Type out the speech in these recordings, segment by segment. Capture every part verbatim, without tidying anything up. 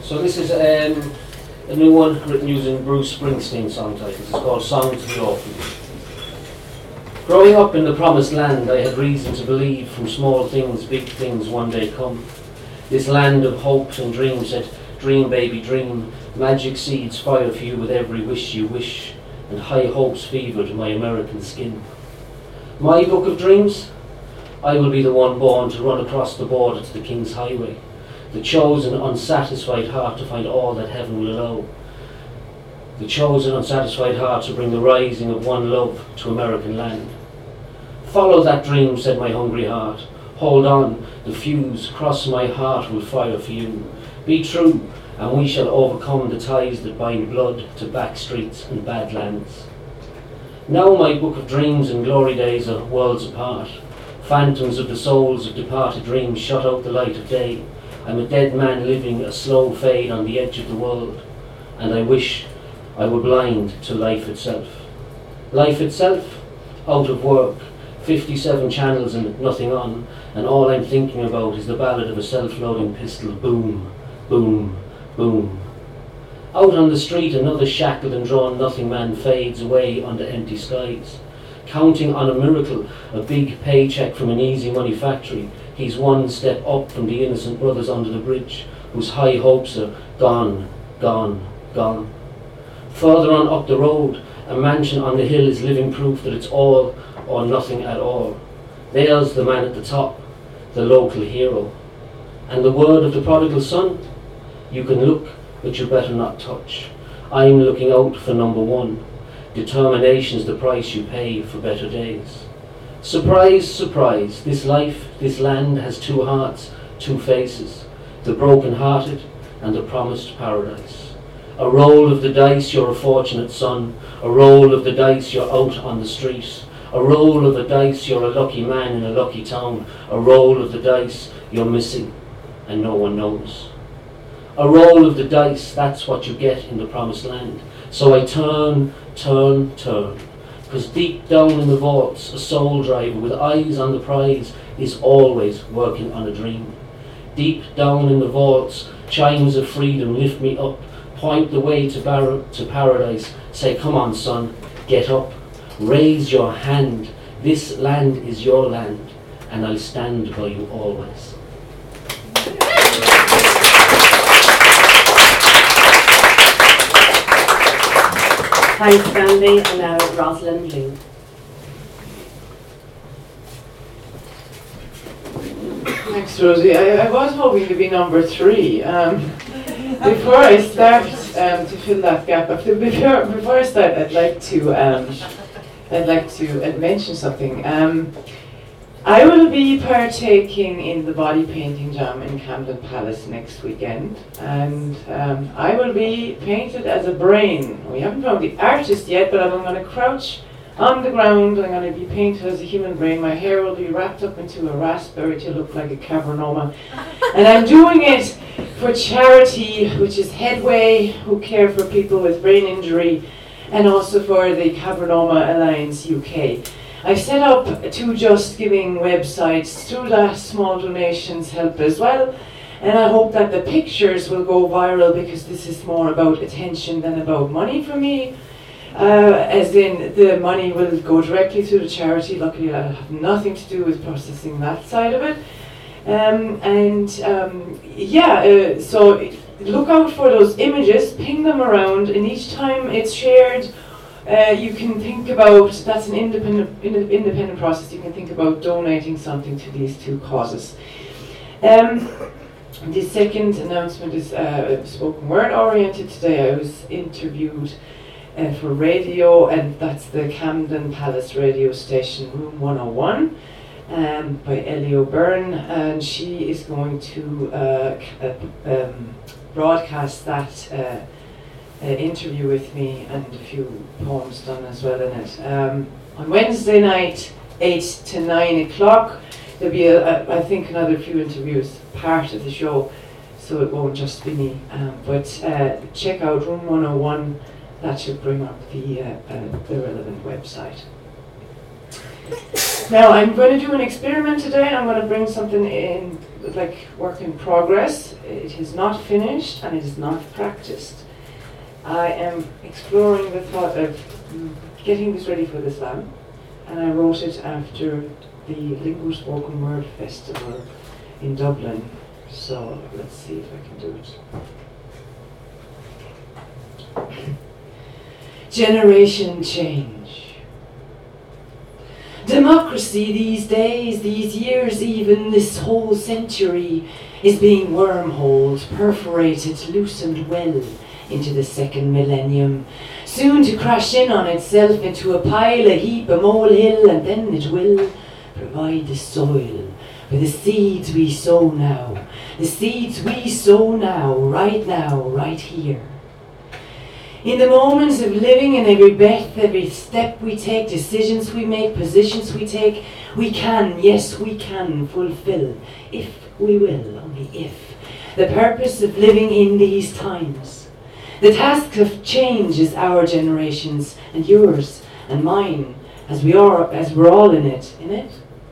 So this is um, a new one written using Bruce Springsteen song titles. It's called Song to the Orphan. Growing up in the promised land, I had reason to believe from small things big things one day come. This land of hopes and dreams said, dream baby dream, magic seeds fire for you with every wish you wish, and high hopes fevered my American skin. My book of dreams? I will be the one born to run across the border to the King's Highway, the chosen unsatisfied heart to find all that heaven will allow, the chosen unsatisfied heart to bring the rising of one love to American land. Follow that dream, said my hungry heart. Hold on, the fuse across my heart will fire for you. Be true, and we shall overcome the ties that bind blood to back streets and badlands. Now my book of dreams and glory days are worlds apart. Phantoms of the souls of departed dreams shut out the light of day. I'm a dead man living a slow fade on the edge of the world, and I wish I were blind to life itself. Life itself, out of work, fifty-seven channels and nothing on, and all I'm thinking about is the ballad of a self-loading pistol, boom, boom, boom. Out on the street, another shackled and drawn nothing man fades away under empty skies. Counting on a miracle, a big paycheck from an easy money factory, he's one step up from the innocent brothers under the bridge, whose high hopes are gone, gone, gone. Further on up the road, a mansion on the hill is living proof that it's all or nothing at all. There's the man at the top, the local hero. And the word of the prodigal son? You can look, but you better not touch. I'm looking out for number one. Determination's the price you pay for better days. Surprise, surprise, this life, this land has two hearts, two faces, the broken-hearted and the promised paradise. A roll of the dice, you're a fortunate son. A roll of the dice, you're out on the street. A roll of the dice, you're a lucky man in a lucky town. A roll of the dice, you're missing and no one knows. A roll of the dice, that's what you get in the promised land. So I turn, turn, turn, because deep down in the vaults, a soul driver with eyes on the prize is always working on a dream. Deep down in the vaults, chimes of freedom lift me up, point the way to, bar- to paradise, say, come on son, get up, raise your hand, this land is your land, and I'll stand by you always. Thanks, Sandy, and now Rosalind Lee. Thanks, Rosie. I, I was hoping to be number three. Um, before I start um, to fill that gap, before, before I start, I'd like to um, I'd like to uh, mention something. Um, I will be partaking in the body painting jam in Camden Palace next weekend, and um, I will be painted as a brain. We haven't found the artist yet, but I'm going to crouch on the ground. I'm going to be painted as a human brain. My hair will be wrapped up into a raspberry to look like a cavernoma, and I'm doing it for charity, which is Headway, who care for people with brain injury, and also for the Cavernoma Alliance U K. I've set up two Just Giving websites. Through that, small donations help as well, and I hope that the pictures will go viral, because this is more about attention than about money for me. Uh, as in, the money will go directly to the charity. Luckily, I have nothing to do with processing that side of it. Um, and um, yeah, uh, so look out for those images, ping them around, and each time it's shared, Uh, you can think about, that's an independent in, independent process, you can think about donating something to these two causes. Um, the second announcement is uh, spoken word oriented. Today I was interviewed uh, for radio, and that's the Camden Palace radio station, Room one oh one, um, by Ellie O'Byrne, and she is going to uh, c- uh, um, broadcast that uh, Uh, interview with me, and a few poems done as well in it. Um, on Wednesday night, eight to nine o'clock, there'll be, a, a, I think, another few interviews part of the show, so it won't just be me. Um, but uh, check out Room one oh one, that should bring up the, uh, uh, the relevant website. Now I'm going to do an experiment today. I'm going to bring something in, like work in progress. It is not finished and it is not practiced. I am exploring the thought of getting this ready for the slam, and I wrote it after the Lingo Spoken Word Festival in Dublin. So let's see if I can do it. Generation change. Democracy these days, these years, even this whole century, is being wormholed, perforated, loosened well into the second millennium, soon to crash in on itself into a pile, a heap, a molehill, and then it will provide the soil for the seeds we sow now, the seeds we sow now, right now, right here. In the moments of living, in every breath, every step we take, decisions we make, positions we take, we can, yes we can, fulfill, if we will, only if, the purpose of living in these times. The task of change is our generation's, and yours, and mine, as we are, as we're all in it, in it.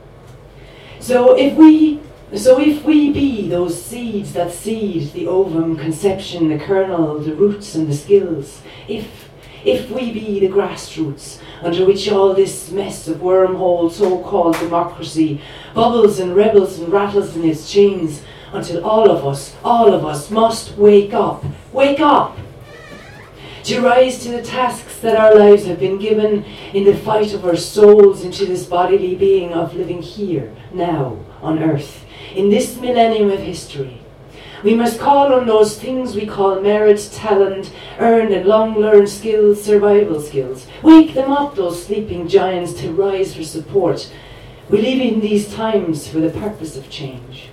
So if we, so if we be those seeds that seed the ovum, conception, the kernel, the roots and the skills, if, if we be the grassroots under which all this mess of wormhole so-called democracy bubbles and rebels and rattles in its chains, until all of us, all of us must wake up, wake up, to rise to the tasks that our lives have been given in the fight of our souls into this bodily being of living here, now, on earth, in this millennium of history. We must call on those things we call merit, talent, earned and long-learned skills, survival skills. Wake them up, those sleeping giants, to rise for support. We live in these times for the purpose of change.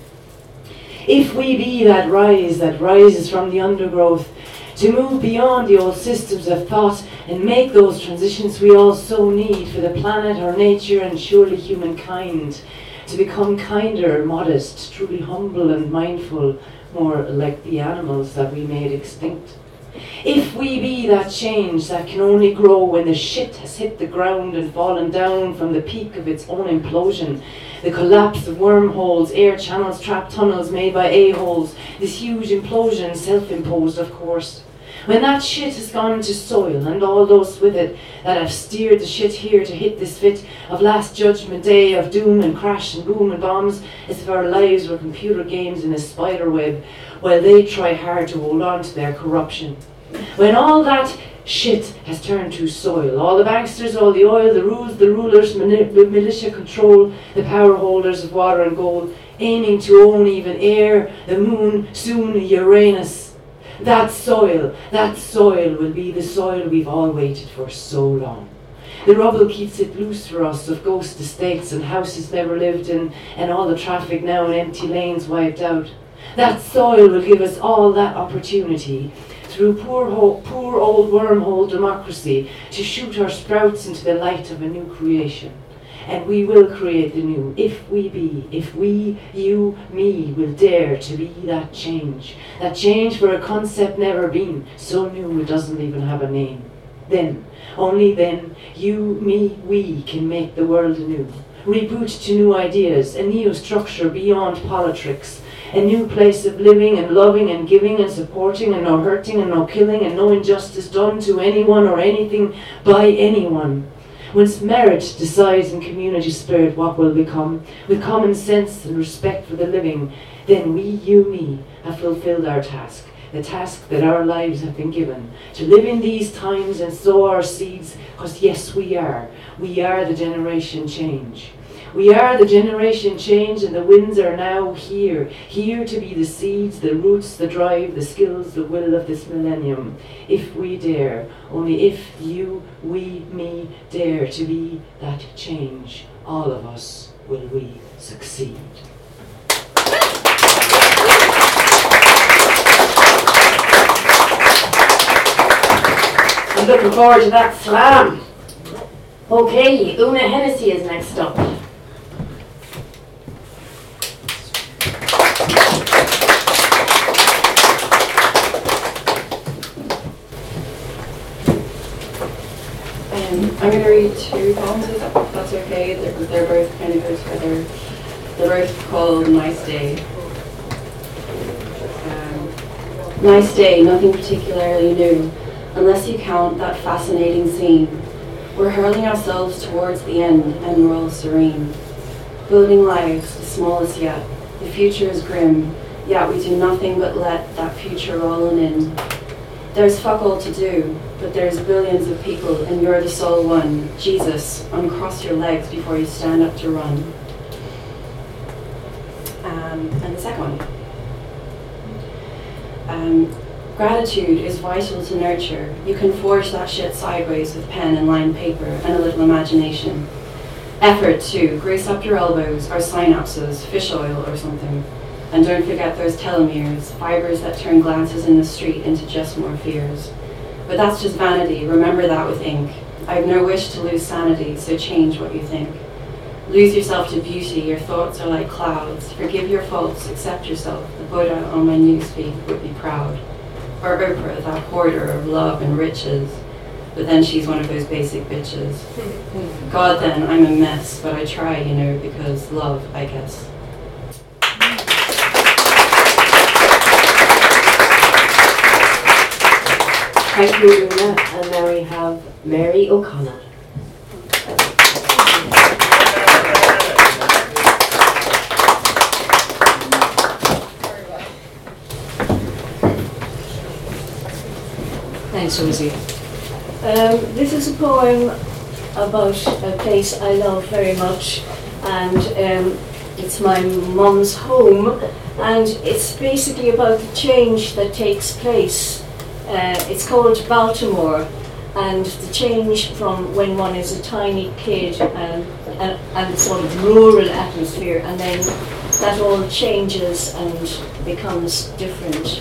If we be that rise that rises from the undergrowth, to move beyond the old systems of thought and make those transitions we all so need for the planet, our nature, and surely humankind, to become kinder, modest, truly humble and mindful, more like the animals that we made extinct. If we be that change that can only grow when the shit has hit the ground and fallen down from the peak of its own implosion, the collapse of wormholes, air channels, trap tunnels made by a-holes, this huge implosion, self-imposed of course. When that shit has gone into soil and all those with it that have steered the shit here to hit this fit of last judgment day of doom and crash and boom and bombs, as if our lives were computer games in a spider web while they try hard to hold on to their corruption. When all that shit has turned to soil, all the banksters, all the oil, the rules, the rulers, mani- militia control, the power holders of water and gold, aiming to own even air, the moon, soon Uranus. That soil, that soil will be the soil we've all waited for so long. The rubble keeps it loose for us of ghost estates and houses never lived in, and all the traffic now in empty lanes wiped out. That soil will give us all that opportunity, through poor, ho- poor old wormhole democracy, to shoot our sprouts into the light of a new creation. And we will create the new, if we be, if we, you, me, will dare to be that change. That change for a concept never been, so new it doesn't even have a name. Then, only then, you, me, we can make the world anew. Reboot to new ideas, a new structure beyond politricks, a new place of living and loving and giving and supporting, and no hurting and no killing and no injustice done to anyone or anything by anyone. Once merit decides in community spirit what will become, with common sense and respect for the living, then we, you, me, have fulfilled our task, the task that our lives have been given, to live in these times and sow our seeds, because yes, we are. We are the generation change. We are the generation change, and the winds are now here, here to be the seeds, the roots, the drive, the skills, the will of this millennium. If we dare, only if you, we, me dare to be that change, all of us will we succeed. I'm looking forward to that slam. Okay, Una Hennessy is next up. Um, I'm going to read two poems, if that's That's okay. They're, they're both kind of go together. They're both called Nice Day. Um, nice day, nothing particularly new, unless you count that fascinating scene. We're hurling ourselves towards the end, and we're all serene. Building lives, the smallest yet. The future is grim, yet we do nothing but let that future roll on in. There's fuck all to do, but there's billions of people, and you're the sole one. Jesus, uncross your legs before you stand up to run. Um, and the second one. Um, Gratitude is vital to nurture. You can forge that shit sideways with pen and lined paper and a little imagination. Effort too. Grease up your elbows or synapses, fish oil or something. And don't forget those telomeres, fibers that turn glances in the street into just more fears. But that's just vanity. Remember that with ink. I have no wish to lose sanity, so change what you think. Lose yourself to beauty. Your thoughts are like clouds. Forgive your faults. Accept yourself. The Buddha on my newsfeed would be proud. Or Oprah, that hoarder of love and riches, but then she's one of those basic bitches. God, then, I'm a mess, but I try, you know, because love, I guess. Thank you, Una. And now we have Mary O'Connor. Thanks, Rosie. Um, this is a poem about a place I love very much, and um, it's my mum's home, and it's basically about the change that takes place. Uh, it's called Baltimore, and the change from when one is a tiny kid and, and, and sort of rural atmosphere, and then that all changes and becomes different.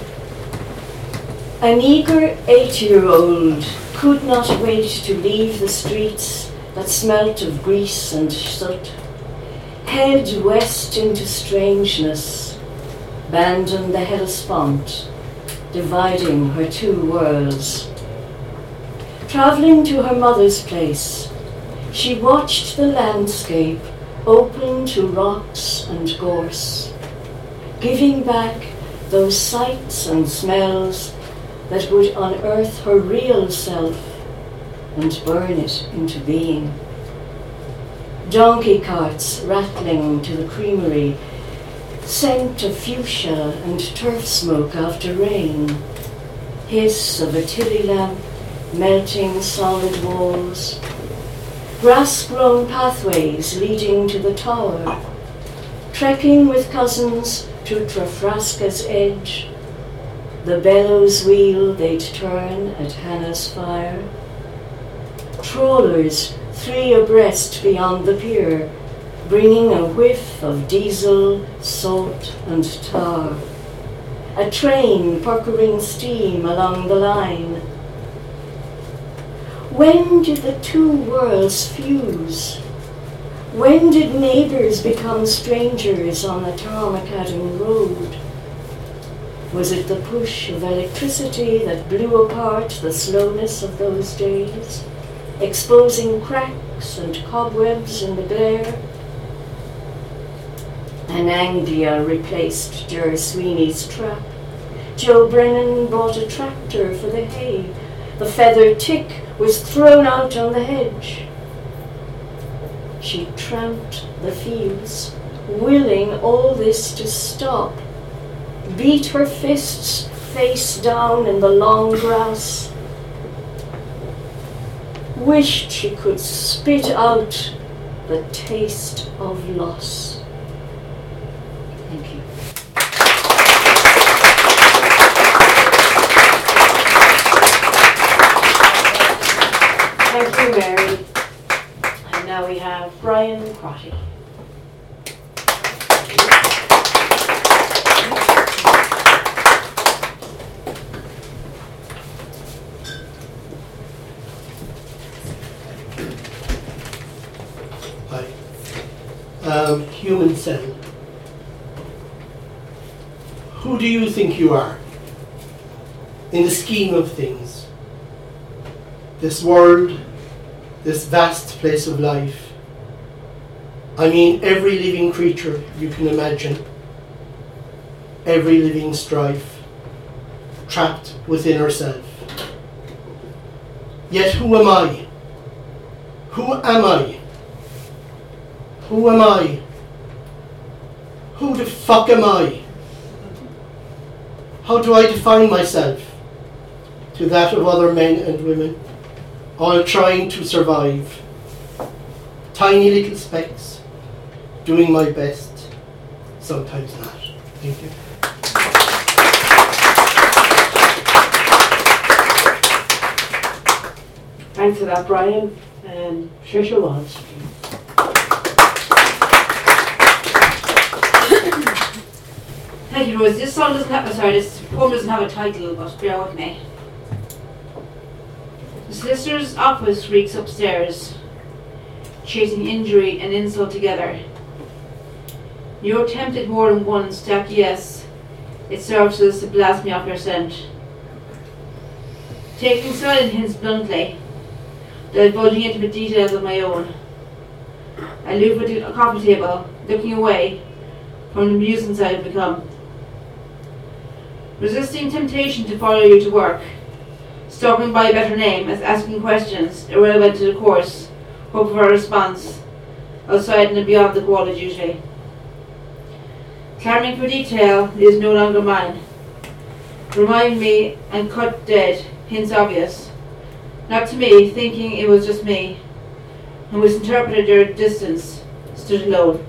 An eager eight-year-old could not wait to leave the streets that smelt of grease and soot, head west into strangeness, abandon the Hellespont, dividing her two worlds. Travelling to her mother's place, she watched the landscape open to rocks and gorse, giving back those sights and smells that would unearth her real self and burn it into being. Donkey carts rattling to the creamery, scent of fuchsia and turf smoke after rain, hiss of a tilly lamp melting solid walls, grass-grown pathways leading to the tower, trekking with cousins to Trafraska's edge, the bellows wheel they'd turn at Hannah's fire. Trawlers, three abreast beyond the pier, bringing a whiff of diesel, salt, and tar. A train puckering steam along the line. When did the two worlds fuse? When did neighbours become strangers on the Tarmacadam road? Was it the push of electricity that blew apart the slowness of those days, exposing cracks and cobwebs in the glare? An Anglia replaced Ger Sweeney's trap. Joe Brennan bought a tractor for the hay. The feathered tick was thrown out on the hedge. She tramped the fields, willing all this to stop, beat her fists face down in the long grass, wished she could spit out the taste of loss. Thank you. Thank you, Mary. And now we have Brian Crotty. Hi. Um, human cell. Who do you think you are in the scheme of things? This world, this vast place of life, I mean every living creature you can imagine, every living strife, trapped within herself. Yet who am I? Who am I? Who am I? Who the fuck am I? How do I define myself to that of other men and women, all trying to survive? Tiny little specks, doing my best, sometimes not. Thank you. Thanks for that, Brian. And Trisha Walsh. Thank you, Rose. This song doesn't have, sorry, this poem doesn't have a title, but bear with me. The solicitor's office reeks upstairs, chasing injury and insult together. You're tempted more than once to acquiesce. It serves us to blast me off your scent. Taking silent hints bluntly, divulging intimate details of my own. I look at the coffee table, looking away from the nuisance I have become. Resisting temptation to follow you to work, stalking by a better name as asking questions irrelevant to the course, hope for a response, outside and beyond the call of duty. Clamoring for detail is no longer mine. Remind me and cut dead, hints obvious. Not to me, thinking it was just me, who misinterpreted your distance, stood alone.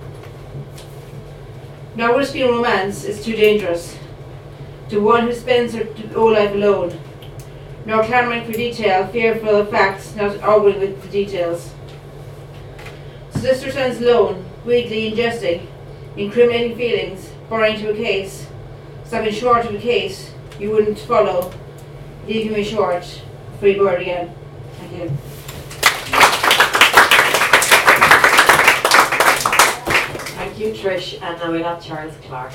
Not risking romance is too dangerous, to one who spends her whole life alone, nor clamouring for detail, fearful of facts, not arguing with the details. Sister stands alone, weakly ingesting, incriminating feelings, boring to a case, stopping short of a case you wouldn't follow, leaving me short, free bird again. Thank you. Thank you, Trish. And now we have Charles Clark.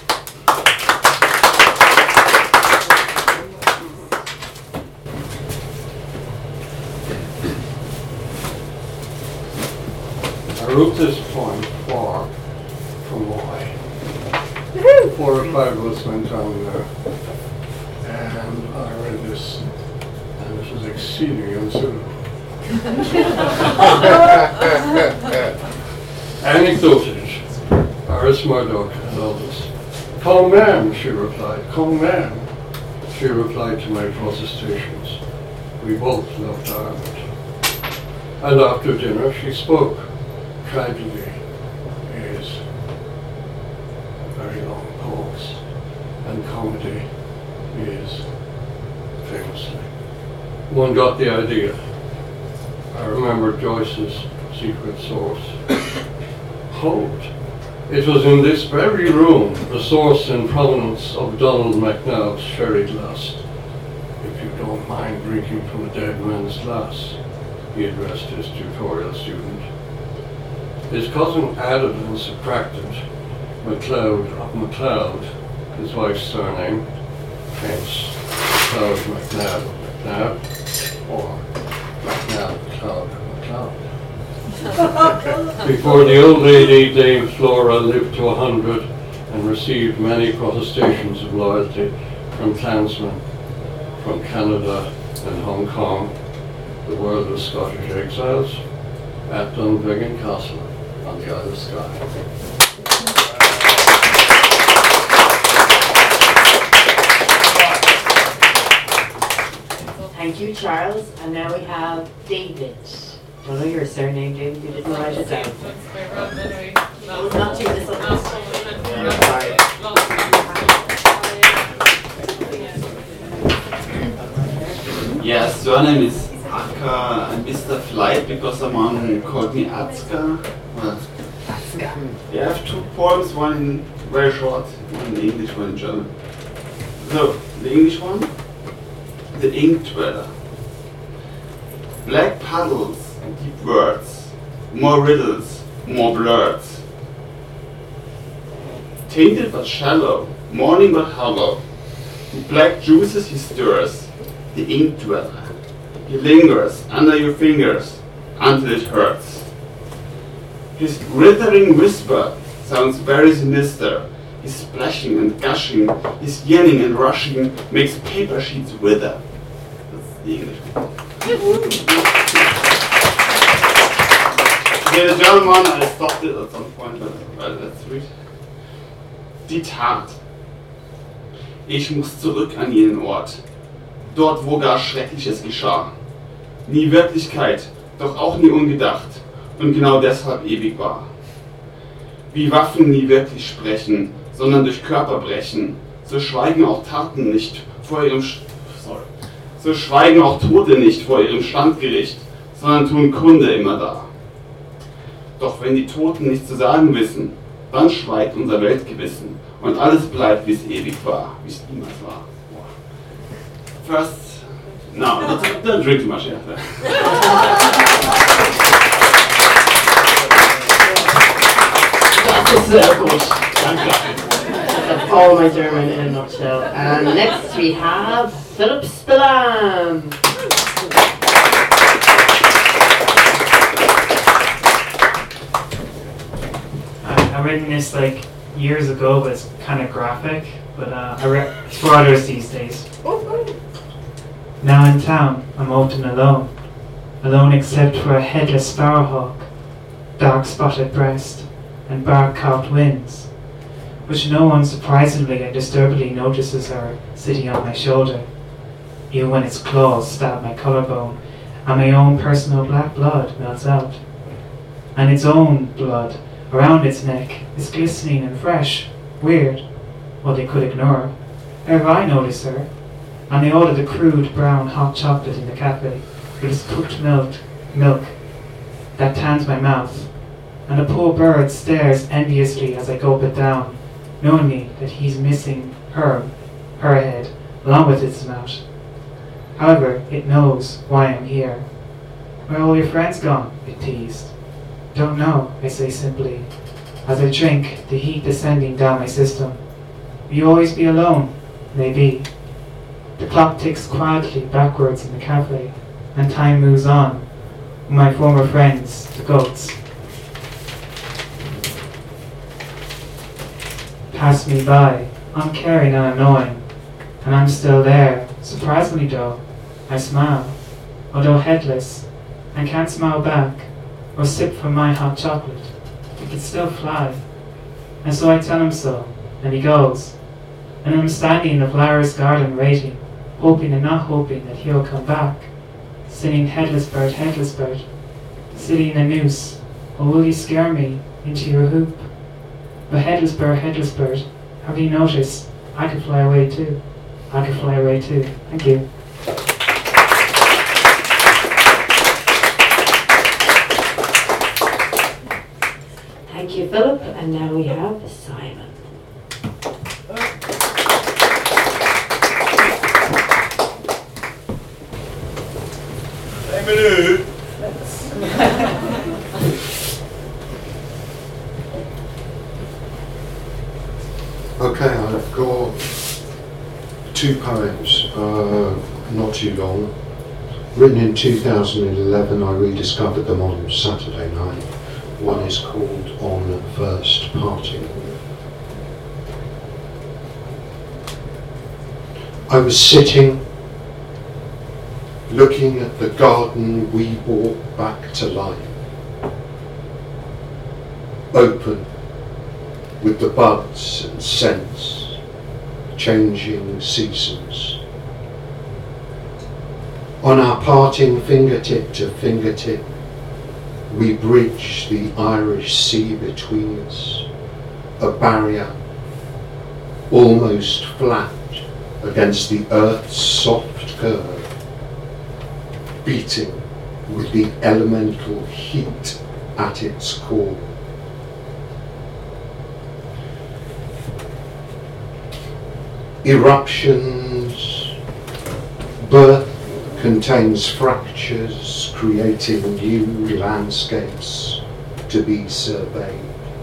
I wrote this poem for, for Moy. Four or five of us went down there, and I read this, and it was exceedingly unsuitable. Anecdoted, Iris Murdoch and others. Come ma'am, she replied, come ma'am. She replied to my protestations. We both loved Ireland. And after dinner she spoke. Tragedy is a very long pause, and comedy is famously. One got the idea. I remember Joyce's secret source. Hold. It was in this very room, the source in provenance of Donald MacNab's sherry glass. If you don't mind drinking from a dead man's glass, he addressed his tutorial student. His cousin added and subtracted MacLeod of MacLeod, his wife's surname, hence MacLeod MacNab of MacNab, or MacNab MacLeod of MacLeod. Before the old lady, Dame Flora, lived to a hundred and received many protestations of loyalty from clansmen from Canada and Hong Kong, the world of Scottish exiles, at Dunvegan Castle on the Isle of Skye. Thank you, Charles. And now we have David. I don't know your surname, David. You didn't write it down. It's not too misunderstood. Yeah, surname is Aka. I missed the flight because someone called me Atska. Well, yeah, I have two poems, one in very short, one in English, one in German. So, the English one, The Ink Dweller. Black puddles and deep words, more riddles, more blurs. Tainted but shallow, morning but hollow. In black juices he stirs, the ink dweller. He lingers under your fingers until it hurts. His withering whisper sounds very sinister. His splashing and gushing, his yelling and rushing makes paper sheets wither. That's the English one. Okay, the German one, I stopped it at some point, but well, let's read. Die Tat. Ich muss zurück an jenen Ort, dort wo gar Schreckliches geschah. Nie Wirklichkeit, doch auch nie ungedacht und genau deshalb ewig war. Wie Waffen nie wirklich sprechen, sondern durch Körper brechen, so schweigen auch Taten nicht vor ihrem Sch sorry. So schweigen auch Tote nicht vor ihrem Standgericht, sondern tun Kunde immer da. Doch wenn die Toten nichts zu sagen wissen, dann schweigt unser Weltgewissen und alles bleibt, wie es ewig war, wie es niemals war. First, no, don't, don't drink too much yet. Sehr gut. Danke. That's all my German in a nutshell. And next we have Philip Spillam. I've written this like years ago, but it's kind of graphic. But uh, I re- it's for others these days. Now in town, I'm often alone. Alone except for a headless sparrowhawk, dark spotted breast, and bark-cocked wings, which no one surprisingly and disturbingly notices are sitting on my shoulder, even when its claws stab my collarbone, and my own personal black blood melts out. And its own blood around its neck is glistening and fresh, weird, what they could ignore. Ever I notice her, and they order the crude brown hot chocolate in the cafe with its cooked milk, milk that tans my mouth, and the poor bird stares enviously as I gulp it down, knowing me that he's missing her, her head, along with its snout. However, it knows why I'm here. Where are all your friends gone? It teased. Don't know, I say simply, as I drink, the heat descending down my system. Will you always be alone? Maybe. The clock ticks quietly backwards in the cafe, and time moves on. My former friends, the goats, pass me by, uncaring and annoying, and I'm still there. Surprisingly though, I smile, although headless, and can't smile back, or sip from my hot chocolate. It can still fly. And so I tell him so, and he goes. And I'm standing in the flower's garden waiting, hoping and not hoping that he'll come back, singing headless bird, headless bird, sitting in a noose, or will you scare me into your hoop? But headless bird, headless bird, have you noticed? I could fly away too. I could fly away too. Thank you. Thank you, Philip. And now we have Simon. Okay, I've got two poems, uh, not too long. Written in two thousand eleven, I rediscovered them on Saturday night. One is called On First Parting. I was sitting, looking at the garden we brought back to life, open with the buds and scents, changing seasons. On our parting fingertip to fingertip, we bridge the Irish Sea between us, a barrier almost flat against the earth's soft curve, beating with the elemental heat at its core. Eruptions, birth contains fractures, creating new landscapes to be surveyed.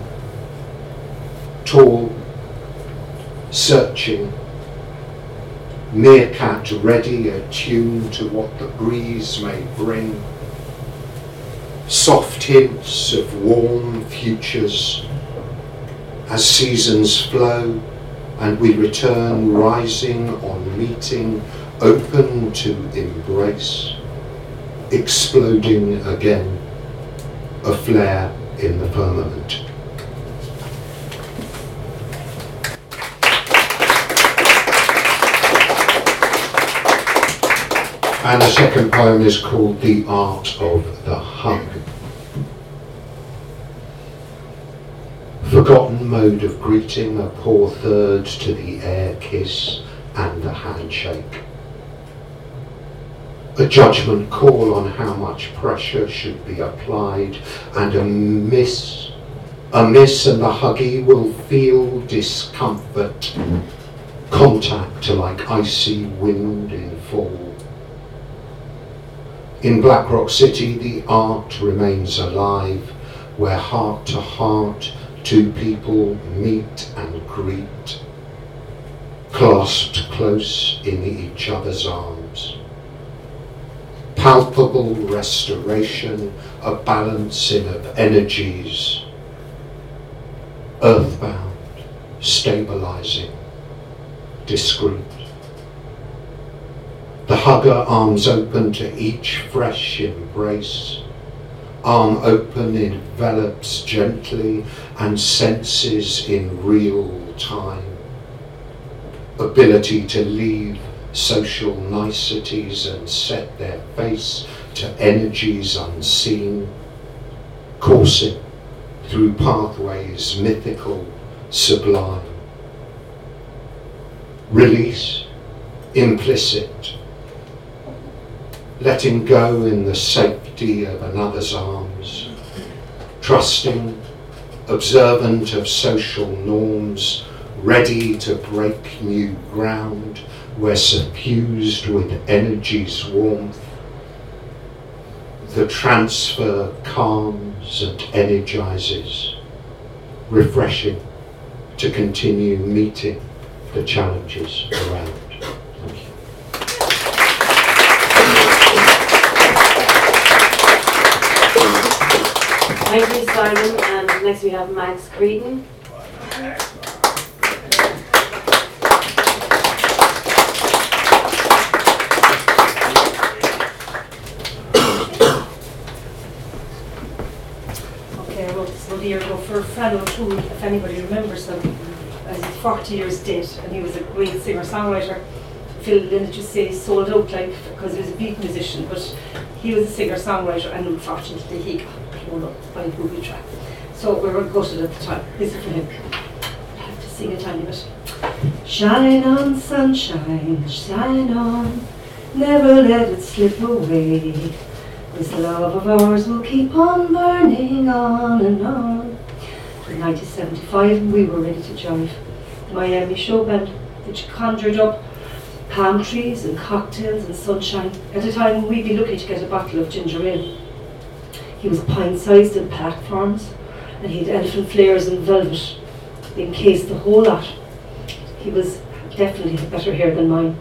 Tall, searching, meerkat ready, attuned to what the breeze may bring. soft hints of warm futures as seasons flow and we return rising on meeting, open to embrace, exploding again, a flare in the firmament. And the second poem is called The Art of the Hug. Forgotten mode of greeting, a poor third to the air kiss and the handshake. A judgment call on how much pressure should be applied, and a miss, a miss and the huggy will feel discomfort, contact like icy wind in fall. In Black Rock City, the art remains alive, where heart to heart, two people meet and greet, clasped close in each other's arms. Palpable restoration, a balancing of energies, earthbound, stabilizing, discreet. The hugger, arms open to each fresh embrace, arm open envelops gently and senses in real time. Ability to leave social niceties and set their face to energies unseen, coursing through pathways mythical, sublime. Release, implicit, letting go in the safety of another's arms, trusting, observant of social norms, ready to break new ground where suffused with energy's warmth, the transfer calms and energizes, refreshing to continue meeting the challenges around. Thank you. Thank you, Simon. And next we have Max Creedon. Okay, I wrote this about a year ago for Fran O'Toole, if anybody remembers them, as he's forty years dead, and he was a great singer-songwriter. Phil Lynott just say sold out, like, because he was a beat musician, but he was a singer-songwriter, and unfortunately he got blown up by a booby trap. So we were gutted at the time. This is for him. I have to sing a tiny bit. Shine on, sunshine, shine on, never let it slip away. This love of ours will keep on burning on and on. In nineteen seventy-five, we were ready to jive. The Miami show band, which conjured up palm trees and cocktails and sunshine. At a time when we'd be lucky to get a bottle of ginger ale. He was pint-sized in platforms, and he had elephant flares and velvet, encased the whole lot. He was definitely had better hair than mine.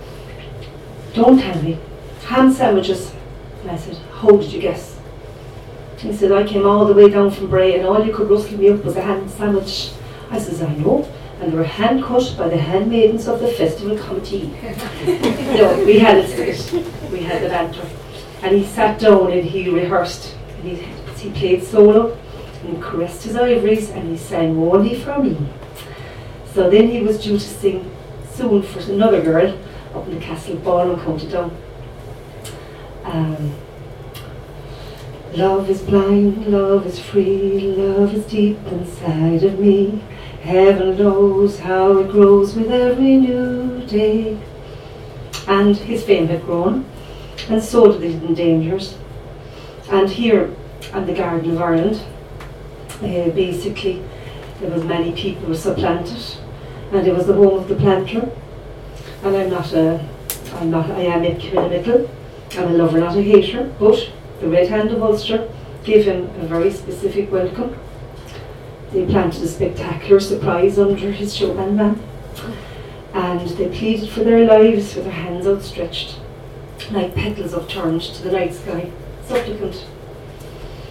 Don't tell me. Ham sandwiches. And I said, how did you guess? He said, I came all the way down from Bray and all you could rustle me up was a ham sandwich. I says, I know. And they were hand cut by the handmaidens of the festival committee. No, we had it. We had the banter. And he sat down and he rehearsed. And he, he played solo and he caressed his ivories and he sang only for me. So then he was due to sing soon for another girl up in the Castle Ball in County Down. Um, love is blind, love is free, love is deep inside of me. Heaven knows how it grows with every new day. And his fame had grown, and so did the Hidden Dangers. And here at the Garden of Ireland, uh, basically, there was many people were supplanted, and it was the home of the planter. And I'm not a, I'm not, I am in the middle. I'm a lover, not a hater, but the Red Hand of Ulster gave him a very specific welcome. They planted a spectacular surprise under his showband van, and they pleaded for their lives with their hands outstretched, like petals upturned to the night sky, supplicant.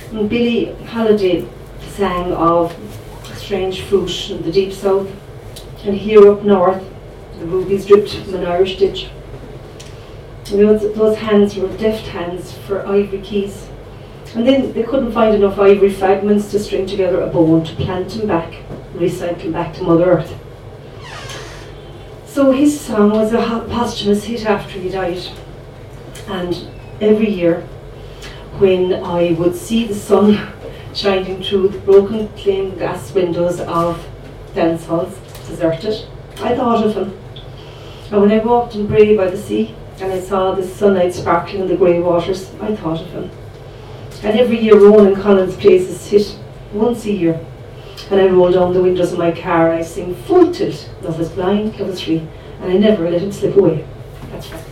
And Billie Holiday sang of strange fruit in the deep south, and here up north the rubies dripped from an Irish ditch. And those, those hands were deft hands for ivory keys. And then they couldn't find enough ivory fragments to string together a bone to plant him back, recycle him back to Mother Earth. So his song was a posthumous hit after he died. And every year, when I would see the sun shining through the broken plain glass windows of dance halls, deserted, I thought of him. And when I walked in Bray by the sea, and I saw the sunlight sparkling in the grey waters, I thought of him. And every year Ronan Collins plays this hit once a year. And I roll down the windows of my car and I sing full tilt, Love is Blind, Love is Free, and I never let him slip away. That's right.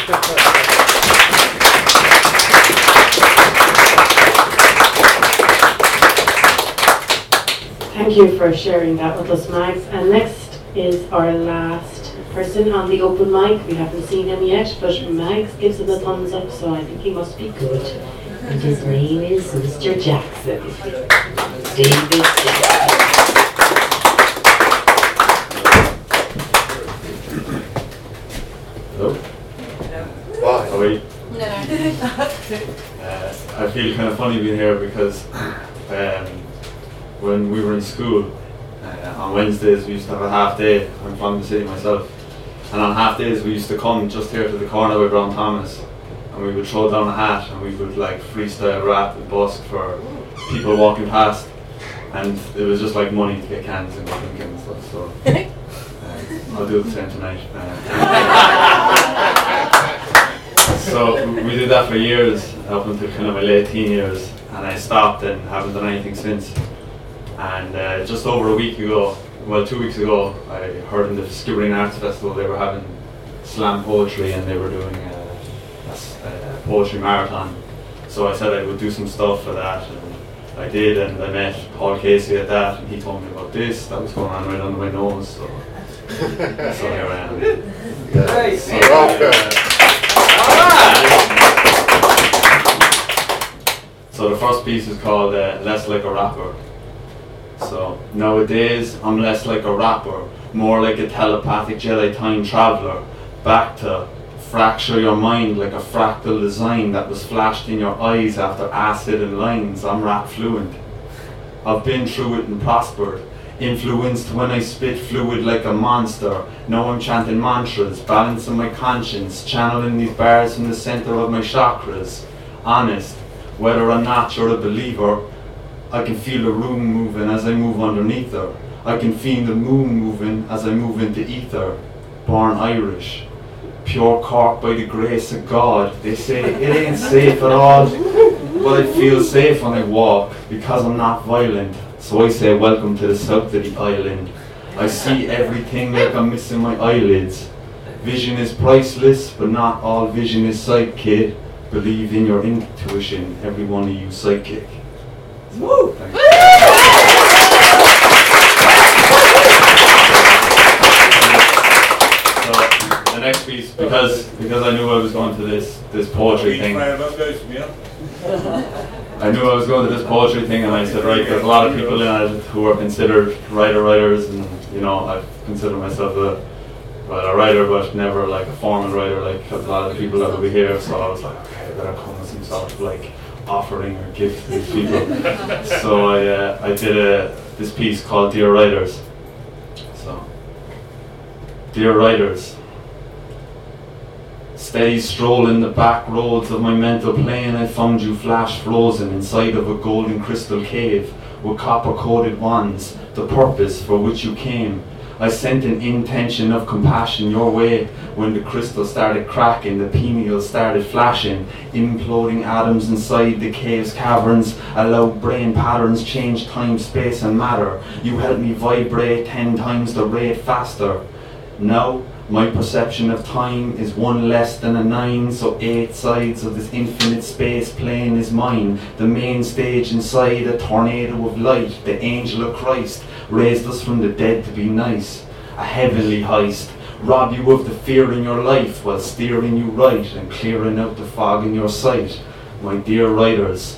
Thank you for sharing that with us, Mags. And next is our last person on the open mic. We haven't seen him yet, but Mags gives him a thumbs up, so I think he must be good. And his name is Mister Jackson. David Jackson. Hello? Hi. How are you? uh, I feel kind of funny being here because um, when we were in school, uh, on Wednesdays we used to have a half day. I'm from the city myself. And on half days we used to come just here to the corner by Brown Thomas, and we would throw down a hat and we would like freestyle rap and busk for people walking past, and it was just like money to get cans and drinking and stuff. So uh, I'll do the same tonight. Uh, so we did that for years up until kind of my late teen years, and I stopped and haven't done anything since. And uh, just over a week ago, well two weeks ago, I heard in the Skibbereen Arts Festival they were having slam poetry and they were doing a, a, a poetry marathon. So I said I would do some stuff for that, and I did, and I met Paul Casey at that, and he told me about this that was going on right under my nose. So, so here I am. Yeah. So, uh, so the first piece is called uh, Less Like a Rapper. So nowadays I'm less like a rapper, more like a telepathic Jedi time traveler, back to fracture your mind like a fractal design that was flashed in your eyes after acid and lines. I'm rap fluent. I've been through it and prospered, influenced when I spit fluid like a monster. Now I'm chanting mantras, balancing my conscience, channeling these bars from the center of my chakras. Honest, whether or not you're a believer, I can feel the room moving as I move underneath her. I can feel the moon moving as I move into ether. Born Irish, pure Cork by the grace of God. They say it ain't safe at all, but I feel safe when I walk because I'm not violent. So I say welcome to the south of the island. I see everything like I'm missing my eyelids. Vision is priceless, but not all vision is sight, kid. Believe in your intuition, every one of you psychic. Woo! So the next piece, because because I knew I was going to this this poetry thing. I knew I was going to this poetry thing, and I said, right, there's a lot of people in it who are considered writer writers, and you know, I consider myself a well a writer, but never like a formal writer like a lot of the people that will be here. So I was like, okay, I better come with some sort of like offering or gift to these people. So I uh, I did a this piece called Dear Writers. So, dear writers, steady strolling the back roads of my mental plane, I found you flash frozen inside of a golden crystal cave with copper coated wands, the purpose for which you came. I sent an intention of compassion your way when the crystal started cracking, the pineal started flashing, imploding atoms inside the cave's caverns, allowed brain patterns change time, space and matter. You helped me vibrate ten times the rate faster. Now, my perception of time is one less than a nine, so eight sides of this infinite space plane is mine. The main stage inside a tornado of light, the angel of Christ raised us from the dead to be nice. A heavenly heist, rob you of the fear in your life while steering you right and clearing out the fog in your sight. My dear writers,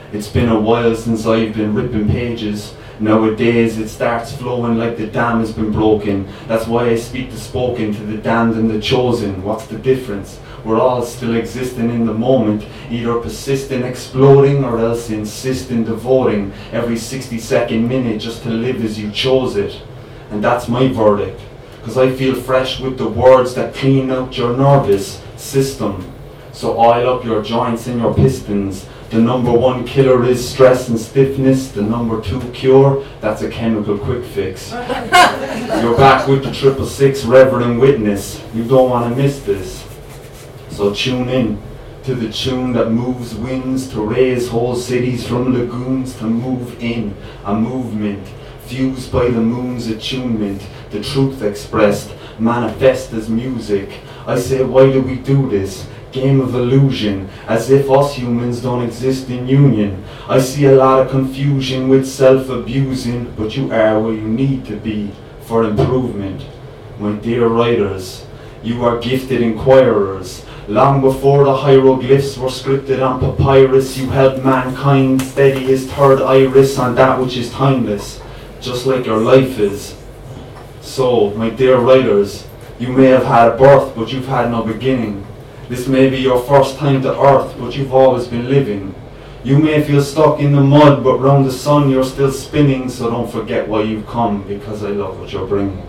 It's been a while since I've been ripping pages. Nowadays it starts flowing like the dam has been broken. That's why I speak the spoken to the damned and the chosen. What's the difference? We're all still existing in the moment, either persist in exploding or else insist in devoting every sixty second minute just to live as you chose it. And that's my verdict, cause I feel fresh with the words that clean out your nervous system. So oil up your joints and your pistons. The number one killer is stress and stiffness. The number two cure, that's a chemical quick fix. You're back with the triple six Reverend Witness. You don't want to miss this. So tune in to the tune that moves winds to raise whole cities from lagoons to move in a movement fused by the moon's attunement. The truth expressed manifest as music. I say, why do we do this? Game of illusion, as if us humans don't exist in union. I see a lot of confusion with self-abusing, but you are where you need to be for improvement. My dear writers, you are gifted inquirers. Long before the hieroglyphs were scripted on papyrus, you helped mankind steady his third iris on that which is timeless, just like your life is. So, my dear writers, you may have had a birth, but you've had no beginning. This may be your first time to earth, but you've always been living. You may feel stuck in the mud, but round the sun you're still spinning, so don't forget why you've come, because I love what you're bringing.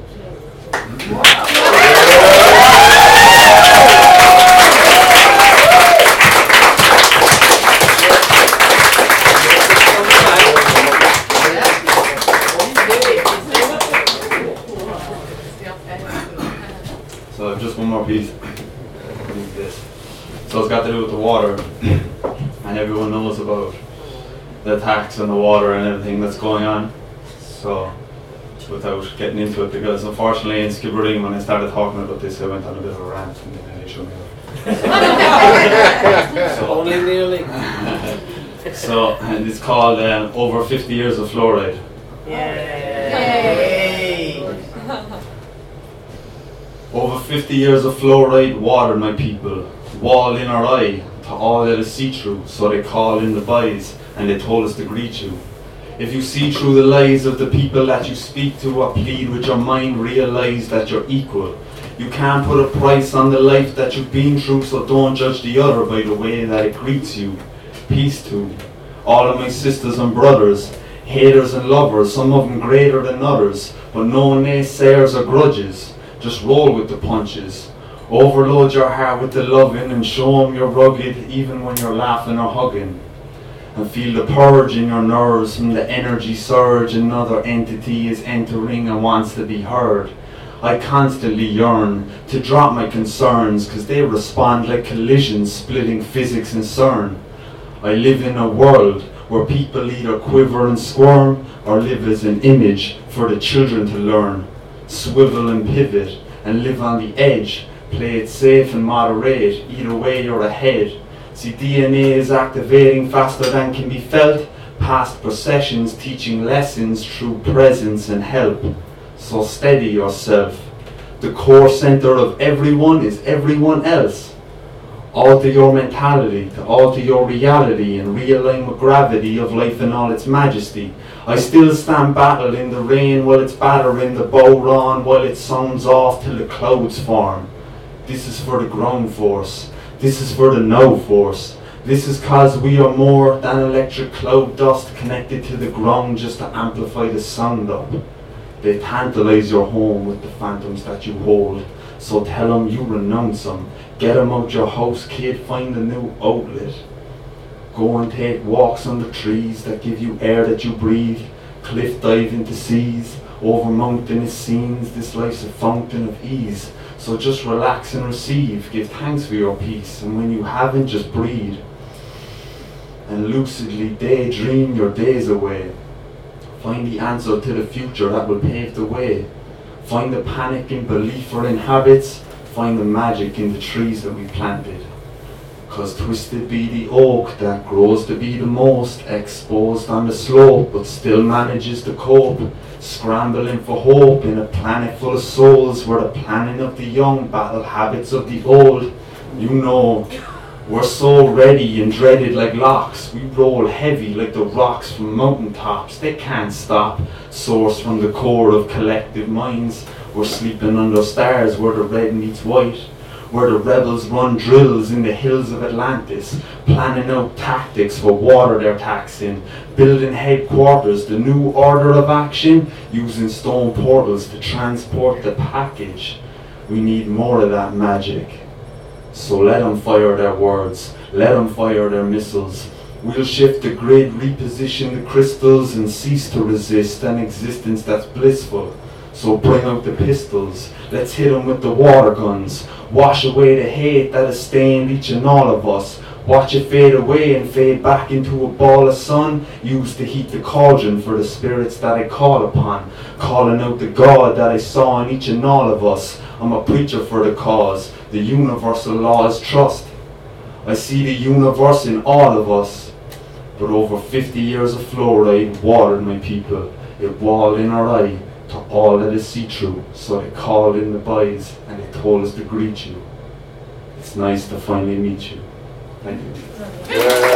So just one more piece. This. So it's got to do with the water, and everyone knows about the attacks on the water and everything that's going on. So without getting into it, because unfortunately in Skibbereen when I started talking about this I went on a bit of a rant and then they showed me up. So, only nearly. So and it's called um, Over fifty Years of Fluoride. Yay! Over fifty years of fluoride water, my people, wall in our eye to all that is see-through, so they call in the boys and they told us to greet you. If you see through the lies of the people that you speak to or plead with your mind, realize that you're equal. You can't put a price on the life that you've been through, so don't judge the other by the way that it greets you. Peace to all of my sisters and brothers, haters and lovers, some of them greater than others, but no naysayers or grudges. Just roll with the punches. Overload your heart with the loving and show them you're rugged even when you're laughing or hugging. And feel the purge in your nerves from the energy surge another entity is entering and wants to be heard. I constantly yearn to drop my concerns cause they respond like collisions splitting physics and CERN. I live in a world where people either quiver and squirm or live as an image for the children to learn. Swivel and pivot and live on the edge, play it safe and moderate, either way you're ahead. See, D N A is activating faster than can be felt, past processions teaching lessons through presence and help. So steady yourself. The core center of everyone is everyone else. Alter your mentality to alter your reality and realign with gravity of life in all its majesty. I still stand battle in the rain while it's battering the boron, while it sounds off till the clouds form. This is for the ground force. This is for the no force. This is cause we are more than electric cloud dust connected to the ground just to amplify the sound up. They tantalize your home with the phantoms that you hold. So tell them you renounce them. Get them out your house, kid, find a new outlet. Go and take walks on the trees that give you air that you breathe. Cliff dive into seas, over mountainous scenes. This life's a fountain of ease. So just relax and receive. Give thanks for your peace. And when you haven't, just breathe. And lucidly daydream your days away. Find the answer to the future that will pave the way. Find the panic in belief or in habits. Find the magic in the trees that we planted. Cause twisted be the oak that grows to be the most exposed on the slope, but still manages to cope, scrambling for hope in a planet full of souls where the planning of the young battle habits of the old. You know, We're so ready and dreaded like locks. We roll heavy like the rocks from mountain tops. They can't stop. Source from the core of collective minds. We're sleeping under stars where the red meets white. Where the rebels run drills in the hills of Atlantis, planning out tactics for water they're taxing, building headquarters, the new order of action, using stone portals to transport the package. We need more of that magic. So let them fire their words, let them fire their missiles. We'll shift the grid, reposition the crystals, and cease to resist an existence that's blissful. So bring out the pistols, let's hit them with the water guns. Wash away the hate that has stained each and all of us. Watch it fade away and fade back into a ball of sun, used to heat the cauldron for the spirits that I call upon. Calling out the God that I saw in each and all of us. I'm a preacher for the cause, the universal law is trust. I see the universe in all of us. But over fifty years of fluoride watered my people. It walled in our eye to all that is see-through. So they called in the boys and they told us to greet you. It's nice to finally meet you. Thank you.